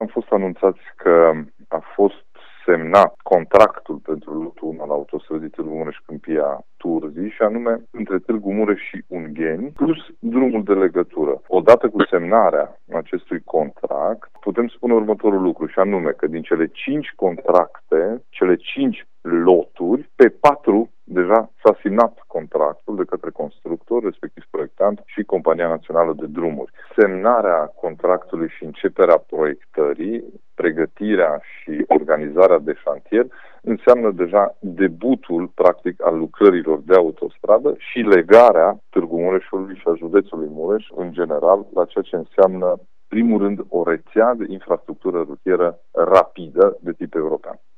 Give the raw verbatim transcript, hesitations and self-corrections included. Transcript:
fost anunțați că a fost semnat contractul pentru lotul unu al autostrăzii Târgu Mureș-Câmpia Turzii, și anume între Târgu Mureș și Ungheni, plus drumul de legătură. Odată cu semnarea acestui contract, putem spune următorul lucru, și anume că din cele cinci contracte, cele cinci loturi, pe patru deja s-a semnat contractul de către constructor, respectiv proiectant și Compania Națională de Drumuri. Semnarea contractului și începerea proiectării, pregătirea și organizarea de șantier înseamnă deja debutul practic al lucrărilor de autostradă și legarea Târgu Mureșului și a județului Mureș în general la ceea ce înseamnă, primul rând, o rețea de infrastructură rutieră rapidă de tip european.